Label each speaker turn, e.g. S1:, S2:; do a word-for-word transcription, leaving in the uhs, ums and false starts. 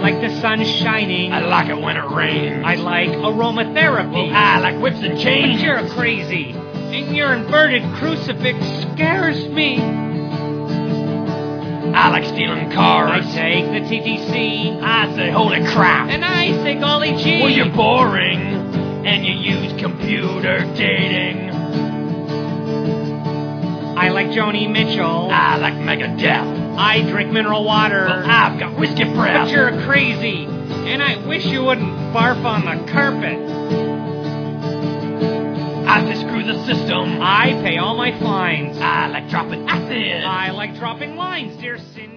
S1: like the sun shining.
S2: I like it when it rains.
S1: I like aromatherapy.
S2: Well, I like whips and chains.
S1: But you're crazy, and your inverted crucifix scares me.
S2: I like stealing cars.
S1: I take the T T C.
S2: I say, holy crap.
S1: And I say, golly gee.
S2: Well, you're boring, and you use computer dating.
S1: I like Joni Mitchell.
S2: I like Megadeth.
S1: I drink mineral water.
S2: Well, I've got whiskey breath.
S1: But you're crazy, and I wish you wouldn't barf on the carpet.
S2: I say screw the system.
S1: I pay all my fines.
S2: I like dropping acid.
S1: I like dropping lines, dear Cindy.